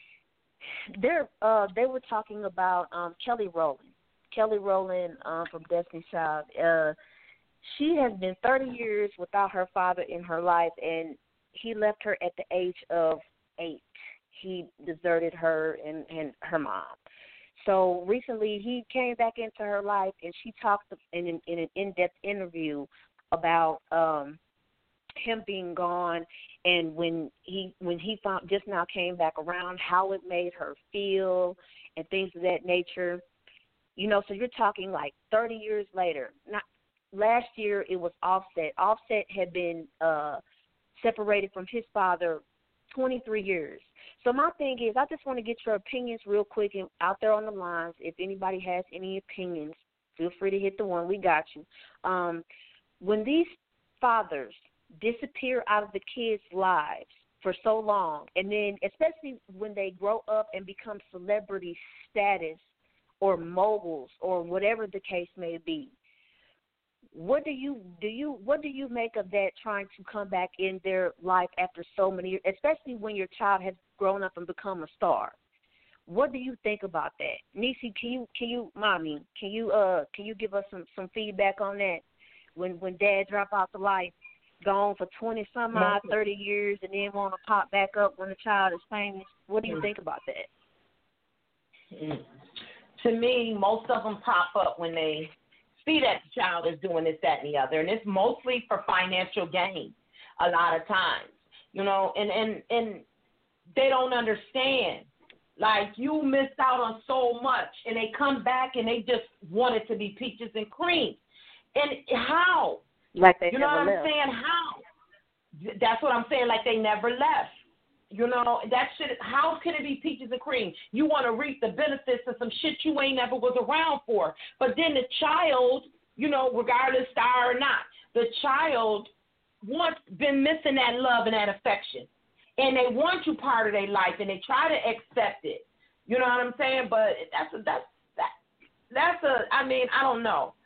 they were talking about Kelly Rowland from Destiny's Child. She has been 30 years without her father in her life, and he left her at the age of 8. He deserted her and her mom. So recently he came back into her life, and she talked in an in-depth interview about him being gone, and when he found just now came back around, how it made her feel and things of that nature. So you're talking like 30 years later. Last year it was Offset. Offset had been separated from his father 23 years. So my thing is, I just want to get your opinions real quick and out there on the lines. If anybody has any opinions, feel free to hit the 1. We got you. When these fathers disappear out of the kids' lives for so long, and then especially when they grow up and become celebrity status or moguls or whatever the case may be, what do you make of that, trying to come back in their life after so many years, especially when your child has grown up and become a star? What do you think about that? Niecy, can you give us some feedback on that? When dad drop out the life, gone for 20 some odd 30 years, and then want to pop back up when the child is famous. What do you think about that? To me, most of them pop up when they see that the child is doing this, that, and the other, and it's mostly for financial gain a lot of times, and they don't understand. Like, you missed out on so much, and they come back and they just want it to be peaches and cream. And how? Like they never left. You know what I'm saying? How? That's what I'm saying, like they never left. You know, that shit, how can it be peaches and cream? You want to reap the benefits of some shit you ain't never was around for. But then the child, you know, regardless star or not, the child been missing that love and that affection. And they want you part of their life, and they try to accept it. You know what I'm saying? But I mean, I don't know.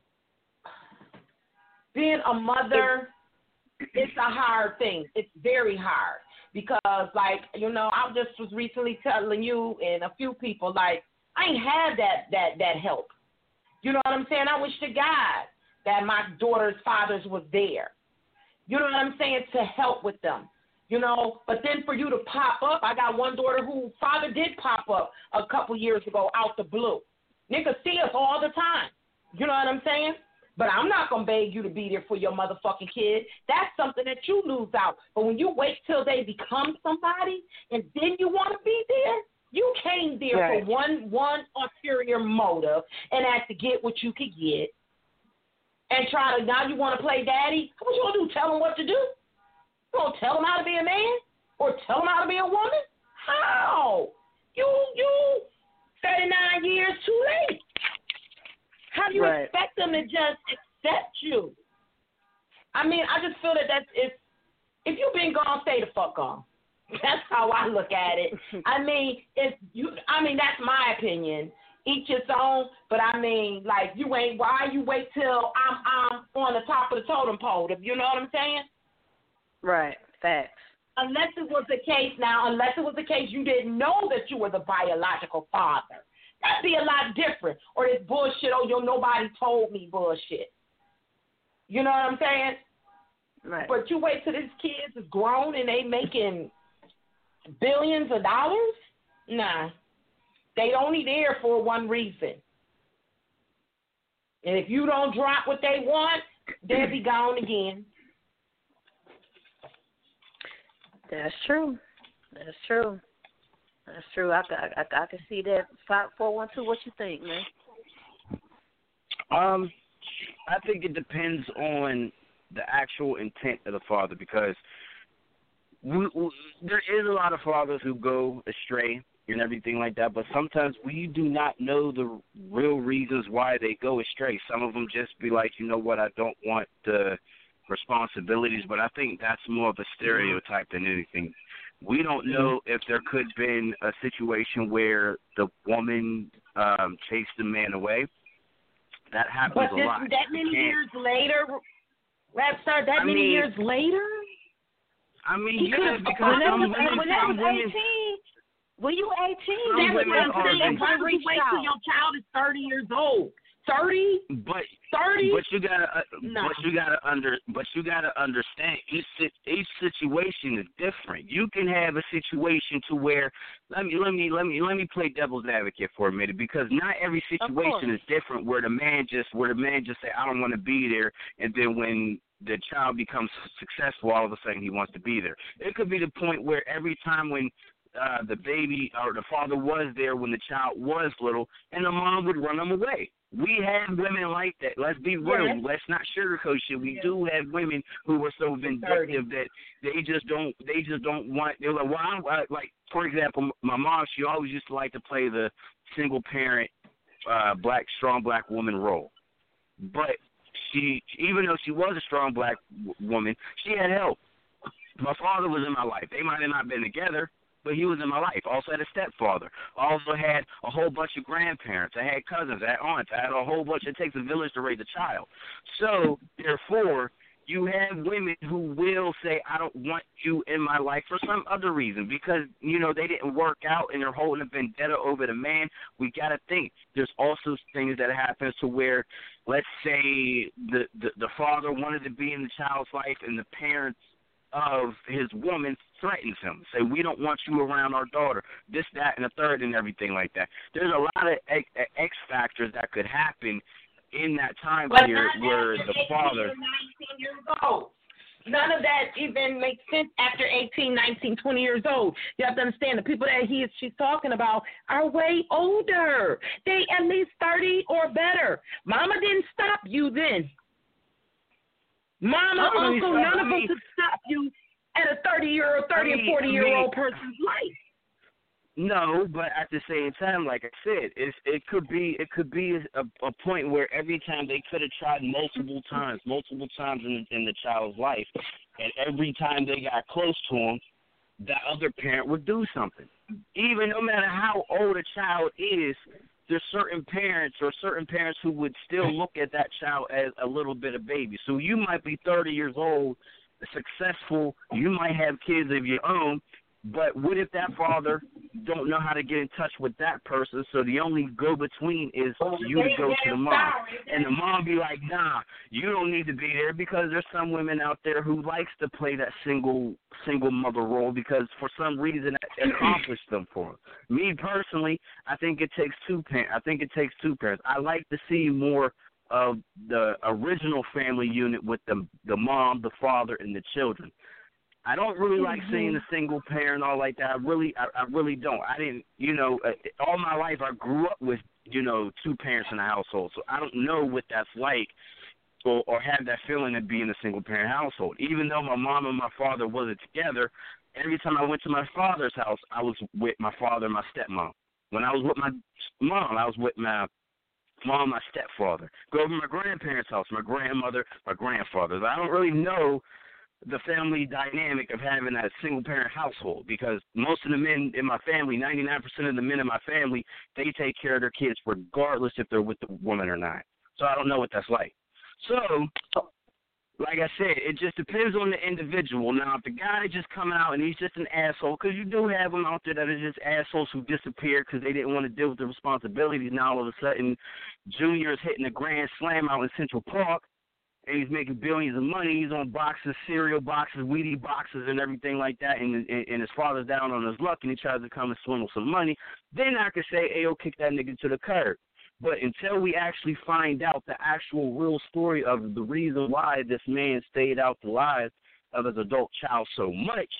Being a mother, it's a hard thing. It's very hard because, like, you know, I just was recently telling you and a few people, like, I ain't had that help. You know what I'm saying? I wish to God that my daughter's fathers was there. You know what I'm saying? To help with them. You know, but then for you to pop up, I got one daughter whose father did pop up a couple years ago out the blue. Niggas see us all the time. You know what I'm saying? But I'm not going to beg you to be there for your motherfucking kid. That's something that you lose out. But when you wait till they become somebody and then you want to be there, you came there right. for one ulterior motive and had to get what you could get. And now you want to play daddy? What you going to do, tell them what to do? You going to tell them how to be a man? Or tell them how to be a woman? How? You 39 years too late. How do you right. expect them to just accept you? I mean, I just feel that if you've been gone, stay the fuck gone. That's how I look at it. I mean, that's my opinion. Each its own, but I mean, like, why you wait till I'm on the top of the totem pole? You know what I'm saying? Right. Facts. Unless it was the case you didn't know that you were the biological father. That'd be a lot different. Or this bullshit, nobody told me bullshit. You know what I'm saying? Right. But you wait till this kid is grown and they making billions of dollars? Nah. They only there for one reason. And if you don't drop what they want, they'll be gone again. That's true. I can see that. 5412. What you think, man? I think it depends on the actual intent of the father, because there is a lot of fathers who go astray and everything like that, but sometimes we do not know the real reasons why they go astray. Some of them just be like, you know what, I don't want the responsibilities, but I think that's more of a stereotype than anything. We don't know if there could have been a situation where the woman chased the man away. That happens a lot. But that many years later, Rapstar, years later? I mean, yeah, because some women... When you 18, that's what I'm saying. Why would you wait till your child is 30 years old? 30? But 30? But you gotta understand each situation is different. You can have a situation to where let me play devil's advocate for a minute, because not every situation is different where the man just say I don't want to be there, and then when the child becomes successful, all of a sudden he wants to be there. It could be the point where every time when the baby or the father was there when the child was little, and the mom would run them away. We have women like that. Let's be real. Yes. Let's not sugarcoat shit. We do have women who are so vindictive that they just don't want. They're like, well, like for example, my mom. She always used to like to play the single parent, strong black woman role, but she, even though she was a strong black woman, she had help. My father was in my life. They might have not been together, but he was in my life. Also had a stepfather. Also had a whole bunch of grandparents. I had cousins. I had aunts. I had a whole bunch. It takes a village to raise a child. So, therefore, you have women who will say, I don't want you in my life for some other reason, because, they didn't work out and they're holding a vendetta over the man. We got to think. There's also things that happens to where, let's say, the father wanted to be in the child's life and the parents of his woman threatens him, say, we don't want you around our daughter, this, that, and the third, and everything like that. There's a lot of X factors that could happen in that time period where the father... 19 years old. None of that even makes sense after 18, 19, 20 years old. You have to understand the people that she's talking about are way older. They at least 30 or better. Mama didn't stop you then. Mama, uncle, none of them could stop you at a 30 and 40-year-old person's life. No, but at the same time, like I said, it could be a point where every time they could have tried multiple times in the child's life, and every time they got close to him, that other parent would do something. Even no matter how old a child is, there's certain parents who would still look at that child as a little bit of baby. So you might be 30 years old, successful, you might have kids of your own, but what if that father don't know how to get in touch with that person, so the only go-between is you to go to the mom. And the mom be like, nah, you don't need to be there, because there's some women out there who likes to play that single mother role because for some reason it accomplished them for them. Me personally, I think it takes two parents. I like to see more of the original family unit with the mom, the father, and the children. I don't really like seeing a single parent all like that. I really don't. I didn't, all my life I grew up with, two parents in a household, so I don't know what that's like or have that feeling of being a single parent household. Even though my mom and my father wasn't together, every time I went to my father's house, I was with my father and my stepmom. When I was with my mom, I was with my mom, my stepfather. Go over to my grandparents' house, my grandmother, my grandfather. I don't really know the family dynamic of having a single-parent household, because most of the men in my family, 99% of the men in my family, they take care of their kids regardless if they're with the woman or not. So I don't know what that's like. So, like I said, it just depends on the individual. Now, if the guy is just coming out and he's just an asshole, because you do have them out there that are just assholes who disappeared because they didn't want to deal with the responsibilities. Now, all of a sudden, Junior is hitting a grand slam out in Central Park, and he's making billions of money. He's on boxes, cereal boxes, Wheaties boxes, and everything like that, and his father's down on his luck, and he tries to come and swindle some money. Then I could say, hey, kick that nigga to the curb. But until we actually find out the actual real story of the reason why this man stayed out the lives of his adult child so much,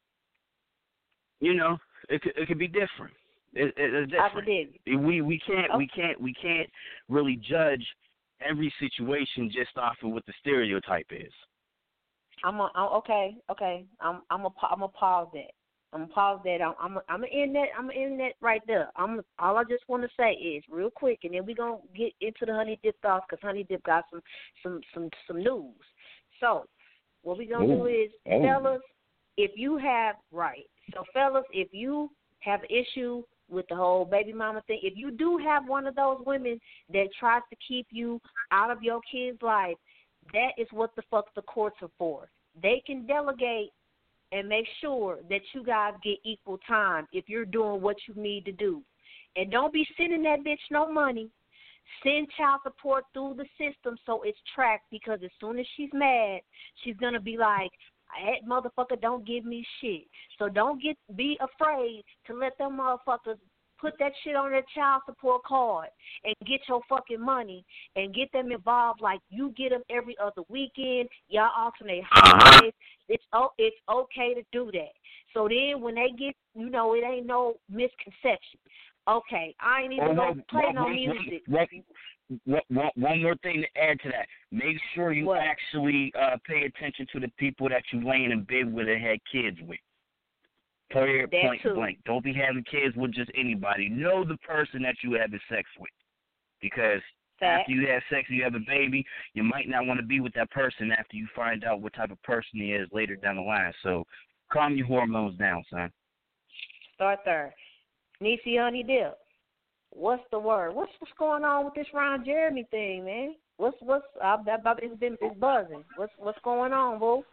it could be different. It's different. We can't really judge every situation just off of what the stereotype is. Okay. I'm gonna pause that. I'm gonna end that right there. All I just want to say is real quick, and then we gonna get into the Honey Dip thoughts, because Honey Dip got some news. So what we gonna do is, fellas, if you have if you have issue with the whole baby mama thing, if you do have one of those women that tries to keep you out of your kid's life, that is what the fuck the courts are for. They can delegate and make sure that you guys get equal time if you're doing what you need to do. And don't be sending that bitch no money. Send child support through the system so it's tracked, because as soon as she's mad, she's going to be like, that motherfucker don't give me shit. So don't be afraid to let them motherfuckers put that shit on their child support card and get your fucking money and get them involved like you get them every other weekend. Y'all alternate holidays. It's okay to do that. So then when they get, it ain't no misconception. Okay, I ain't even going to play no music. One more thing to add to that. Make sure you actually pay attention to the people that you laying in bed with and had kids with. Point blank. Don't be having kids with just anybody. Know the person that you having sex with. Because after you have sex and you have a baby, you might not want to be with that person after you find out what type of person he is later down the line. So calm your hormones down, son. Start there. Niecy Honey Dip, what's the word? What's going on with this Ron Jeremy thing, man? It's buzzing. What's going on, boo?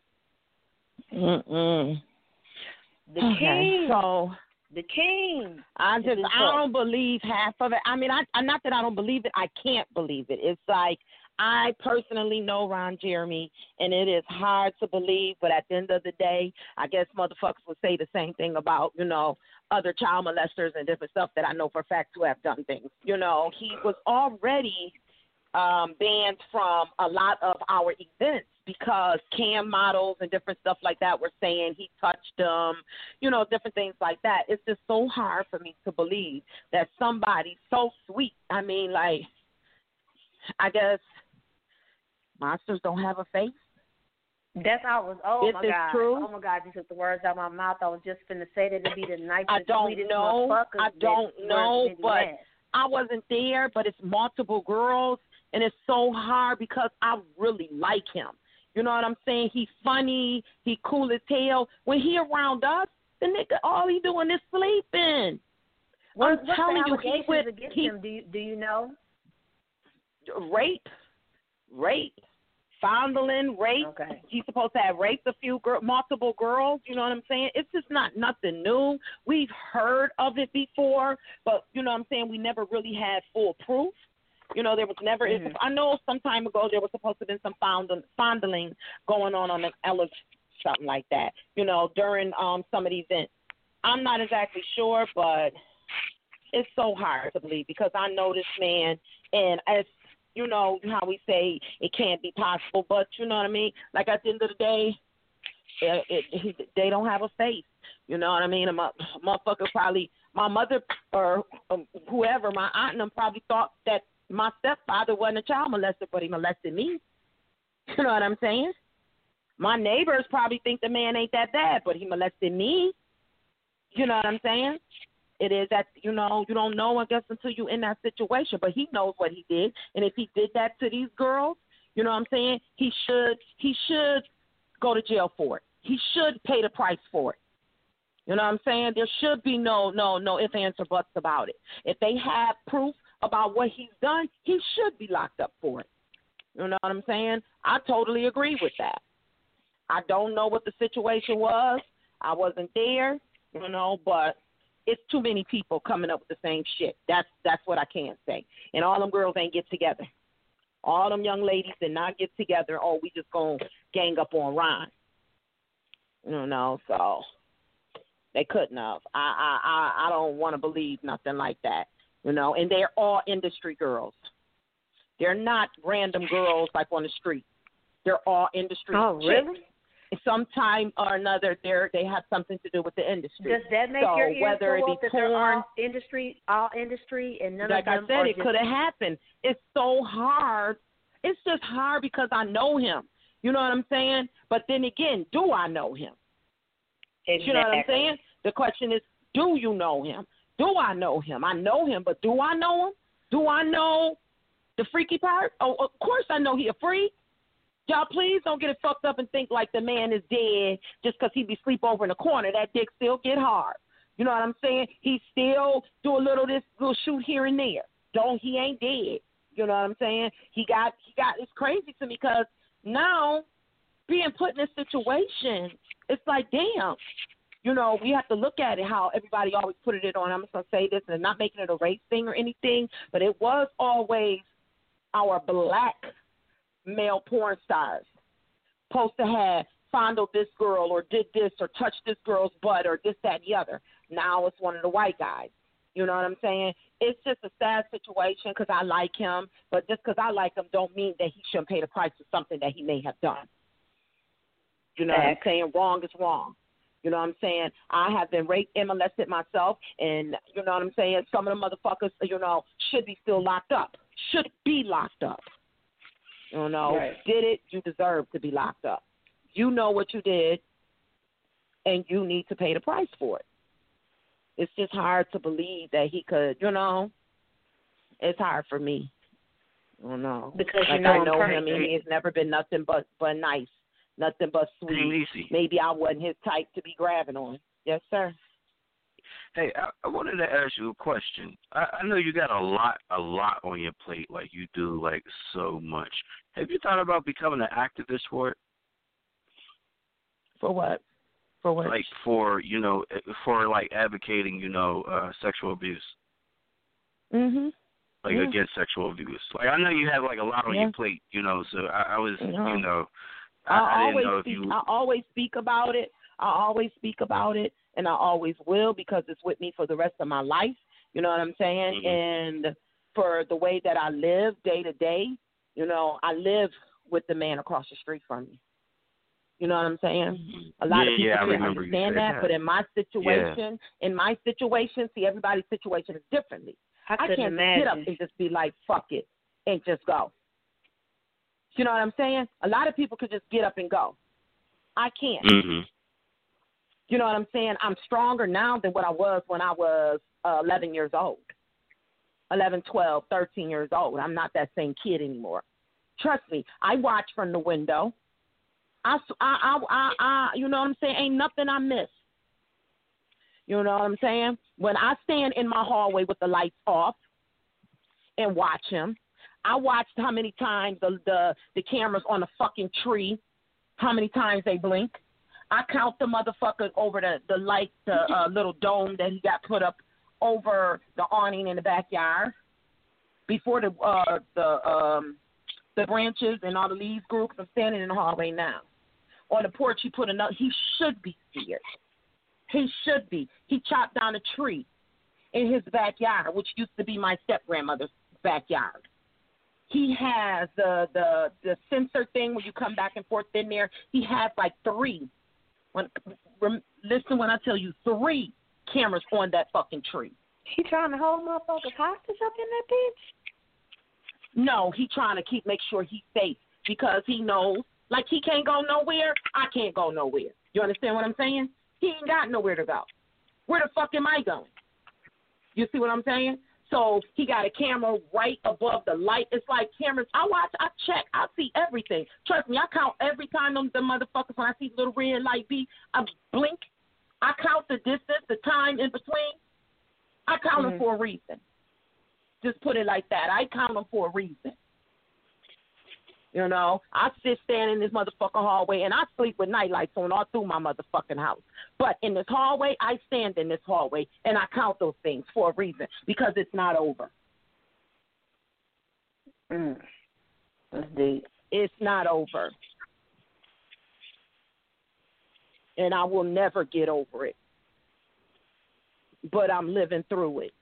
The king. So the king. I don't believe half of it. I mean, not that I don't believe it. I can't believe it. It's like, I personally know Ron Jeremy, and it is hard to believe, but at the end of the day, I guess motherfuckers would say the same thing about, other child molesters and different stuff that I know for a fact who have done things. He was already banned from a lot of our events because cam models and different stuff like that were saying he touched them, different things like that. It's just so hard for me to believe that somebody so sweet, I guess monsters don't have a face. That's how it was. Oh, This my is God. true. Oh, my God. You took the words out of my mouth. I was just finna say that it'd be the nicest, I don't sweetest know. motherfuckers. I don't know, but mad. I wasn't there, but it's multiple girls, and it's so hard because I really like him. You know what I'm saying? He's funny. He cool as hell. When he around us, the nigga, all he doing is sleeping. What's telling the you, allegations against him? Do you know? Rape, fondling, rape. Okay. He's supposed to have raped a few multiple girls. You know what I'm saying? It's just not nothing new. We've heard of it before, but you know what I'm saying? We never really had full proof. You know, there was never. I know some time ago there was supposed to have been some fondling going on an elevator, something like that. You know, during some of the events. I'm not exactly sure, but it's so hard to believe because I know this man, and as you know how we say it can't be possible, but you know what I mean? Like at the end of the day, they don't have a face. You know what I mean? A motherfucker probably, my mother or whoever, my aunt and them probably thought that my stepfather wasn't a child molester, but he molested me. You know what I'm saying? My neighbors probably think the man ain't that bad, but he molested me. You know what I'm saying? It is that, you know, you don't know, I guess, until you're in that situation. But he knows what he did. And if he did that to these girls, you know what I'm saying, he should go to jail for it. He should pay the price for it. You know what I'm saying? There should be no ifs, ands, or buts about it. If they have proof about what he's done, he should be locked up for it. You know what I'm saying? I totally agree with that. I don't know what the situation was. I wasn't there, you know, but it's too many people coming up with the same shit. That's what I can say. And all them girls ain't get together. All them young ladies did not get together. Oh, we just gonna gang up on Ron. You know, so they couldn't have. I don't want to believe nothing like that. You know, and they're all industry girls. They're not random girls like on the street. They're all industry. Oh, chicks. really? Sometime or another, they have something to do with the industry. Does that make so your ears whether go it up be that they're porn, all industry, and none like of them I said, are it could have happened. It's so hard. It's just hard because I know him. You know what I'm saying? But then again, do I know him? Exactly. You know what I'm saying? The question is, do you know him? Do I know him? I know him, but do I know him? Do I know the freaky part? Oh, of course I know he a freak. Y'all, please don't get it fucked up and think like the man is dead just because he be sleep over in the corner. That dick still get hard. You know what I'm saying? He still do a little shoot here and there. He ain't dead. You know what I'm saying? He got. It's crazy to me because now being put in this situation, it's like, damn. You know, we have to look at it how everybody always put it on. I'm just going to say this and not making it a race thing or anything, but it was always our black male porn stars supposed to have fondled this girl or did this or touched this girl's butt or this, that, and the other. Now it's one of the white guys. You know what I'm saying? It's just a sad situation because I like him, but just because I like him don't mean that he shouldn't pay the price for something that he may have done. You know what I'm saying? Wrong is wrong. You know what I'm saying? I have been raped and molested myself, and you know what I'm saying? Some of the motherfuckers, you know, should be still locked up. Should be locked up. You know, right. Did it, you deserve to be locked up. You know what you did, and you need to pay the price for it. It's just hard to believe that he could, you know. It's hard for me. I don't know. Because like you know I know him, him, and he has never been nothing but nice, nothing but sweet. Maybe I wasn't his type to be grabbing on. Yes, sir. Hey, I wanted to ask you a question. I know you got a lot on your plate, like you do, like so much. Have you thought about becoming an activist for it? For what? For what? Like for like advocating, sexual abuse. Mhm. Like against sexual abuse. Like I know you have like a lot on your plate, so I was, I didn't know if you. I always speak about it. And I always will because it's with me for the rest of my life. You know what I'm saying? Mm-hmm. And for the way that I live day to day, I live with the man across the street from me. You know what I'm saying? Mm-hmm. A lot of people can't understand that, but in my situation, see, everybody's situation is differently. I can't just get up and just be like, fuck it, and just go. You know what I'm saying? A lot of people could just get up and go. I can't. Mm-hmm. You know what I'm saying? I'm stronger now than what I was when I was 11 years old. 11, 12, 13 years old. I'm not that same kid anymore. Trust me, I watch from the window. I, you know what I'm saying? Ain't nothing I miss. You know what I'm saying? When I stand in my hallway with the lights off and watch him, I watched how many times the cameras on the fucking tree, how many times they blink. I count the motherfucker over the light, the little dome that he got put up over the awning in the backyard before the branches and all the leaves grew. I'm standing in the hallway now. On the porch, he put another. He should be scared. He should be. He chopped down a tree in his backyard, which used to be my step-grandmother's backyard. He has the sensor thing where you come back and forth in there. He has like 3. Listen when I tell you, 3 cameras on that fucking tree. He trying to hold motherfuckers hostage up in that bitch? No, he trying to make sure he's safe because he knows, like he can't go nowhere, I can't go nowhere. You understand what I'm saying? He ain't got nowhere to go. Where the fuck am I going? You see what I'm saying? So he got a camera right above the light. It's like cameras. I watch, I check, I see everything. Trust me, I count every time them motherfuckers, when I see the little red light be, I blink. I count the distance, the time in between. I count them for a reason. Just put it like that. I count them for a reason. You know, I stand in this motherfucking hallway, and I sleep with night lights on all through my motherfucking house. But in this hallway, I stand in this hallway, and I count those things for a reason, because it's not over. That's deep. It's not over. And I will never get over it. But I'm living through it.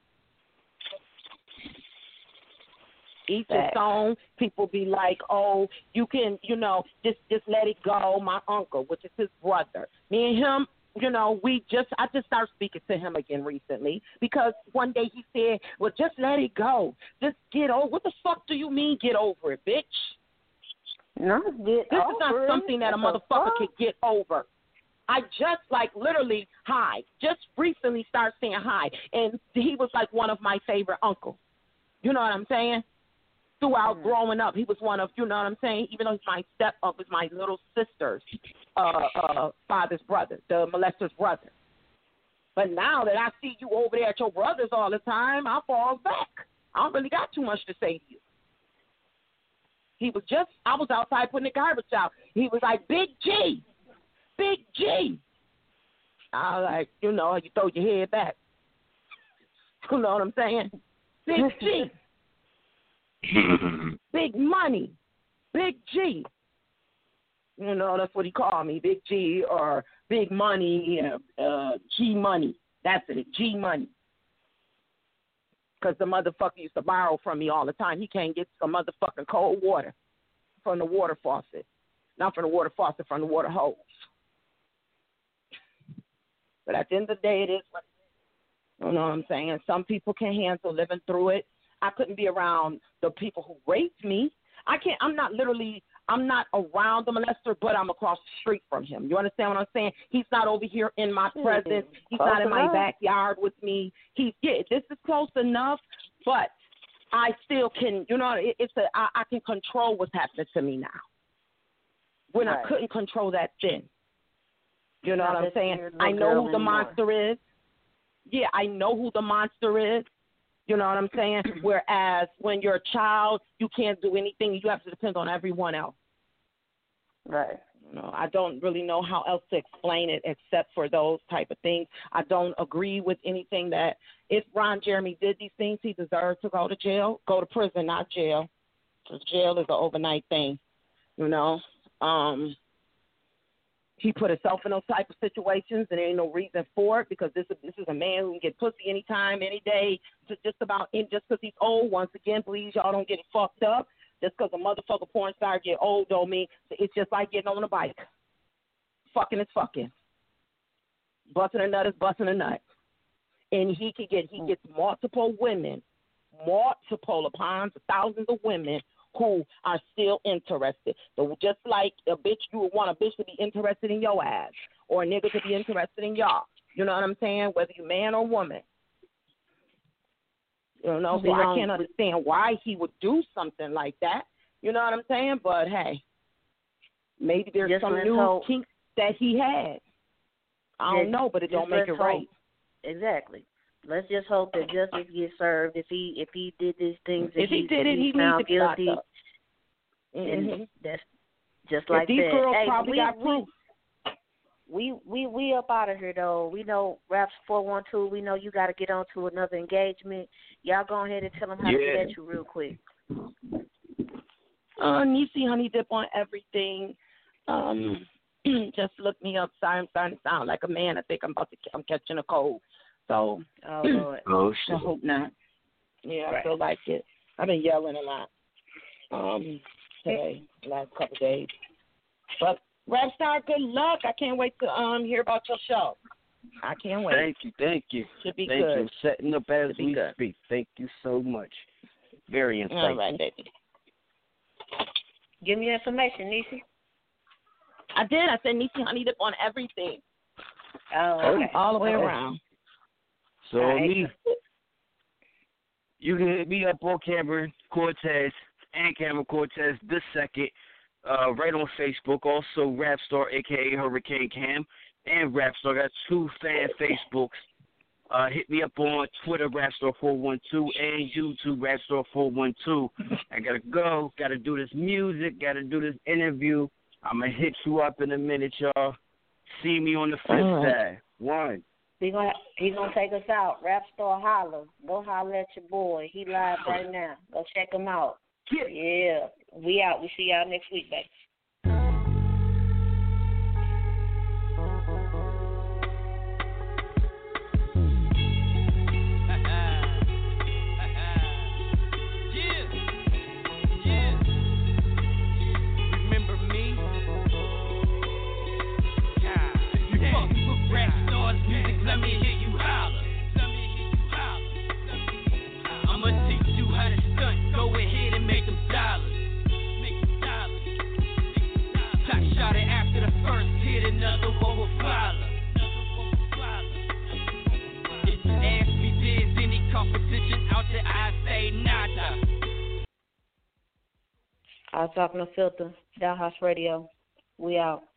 Each his own. People be like, oh, you can, you know, just let it go. My uncle, which is his brother. Me and him, you know, I just started speaking to him again recently because one day he said, well, just let it go. Just get over. What the fuck do you mean get over it, bitch? No, this is not something that a motherfucker can get over. I just literally just recently started saying hi. And he was like one of my favorite uncles. You know what I'm saying? Throughout growing up, he was one of, you know what I'm saying? Even though he's my step-up, was my little sister's father's brother, the molester's brother. But now that I see you over there at your brother's all the time, I fall back. I don't really got too much to say to you. I was outside putting the garbage out. He was like, Big G. Big G. I was like, you know, you throw your head back. You know what I'm saying? Big G. Big money. Big G. You know, that's what he called me, Big G or Big Money, G Money. That's it, G Money. Because the motherfucker used to borrow from me all the time. He can't get some motherfucking cold water from the water faucet. Not from the water faucet, from the water hose. But at the end of the day, it is what it is. You know what I'm saying? Some people can handle living through it. I couldn't be around the people who raped me. I'm not around the molester, but I'm across the street from him. You understand what I'm saying? He's not over here in my presence. He's not in my backyard with me. This is close enough, but I still can, you know, I can control what's happening to me now. When I couldn't control that then. You know what I'm saying? I know who the monster is. Yeah, I know who the monster is. You know what I'm saying? Whereas when you're a child, you can't do anything. You have to depend on everyone else. Right. You know, I don't really know how else to explain it except for those type of things. I don't agree with anything that if Ron Jeremy did these things, he deserved to go to jail, go to prison, not jail. Because jail is an overnight thing, you know. He put himself in those type of situations, and there ain't no reason for it because this is a man who can get pussy anytime, any day, just because he's old. Once again, please, y'all don't get it fucked up. Just because a motherfucker porn star get old don't mean it's just like getting on a bike. Fucking is fucking. Busting a nut is busting a nut. And he gets multiple women, multiple upon thousands of women who are still interested. So just like a bitch, you would want a bitch to be interested in your ass or a nigga to be interested in y'all. You know what I'm saying? Whether you're man or woman. You know, so I can't understand why he would do something like that. You know what I'm saying? But, hey, maybe there's just some new kink that he had. I don't know, but it don't make it right. Exactly. Let's just hope that justice gets served. If he did these things, if he did it, he needs to be guilty. And that's just like these that. Girls probably got proof. We up out of here though. We know Raps 412. We know you got to get on to another engagement. Y'all go ahead and tell them how to get at you real quick. Niecy Honey Dip on everything. Just look me up. Sorry, I'm starting to sound like a man. I think I'm catching a cold. So, Lord. I hope not. Yeah, right. I feel like it. I've been yelling a lot today, last couple of days. But Rapstar, good luck. I can't wait to hear about your show. I can't wait. Thank you. Should be Thank good. you. Setting up as we speak. Thank you so much. Very insightful. All right, baby. Give me your information, Niecy. I did. I said Niecy Honey Dip on everything. Oh, okay. All the way around. So me, you can hit me up on Cameron Cortez and Cameron Cortez the second, right on Facebook. Also Rapstar, aka Hurricane Cam, and Rapstar. Got 2 fan Facebooks. Hit me up on Twitter, Rapstar412, and YouTube, Rapstar412. I gotta go. Gotta do this music. Gotta do this interview. I'm gonna hit you up in a minute, y'all. See me on the flip side. 1. He gonna take us out. Rapstar holler. Go holler at your boy. He live right now. Go check him out. Yeah. We out. We see y'all next week, baby. Let me hear you holler. I'ma teach you how to stunt. Go ahead and make them dollars. Top shot it after the first hit, another one will follow. If you ask me, there's any competition out there, I say nada. I was talking to Filter, Dollhouse Radio. We out.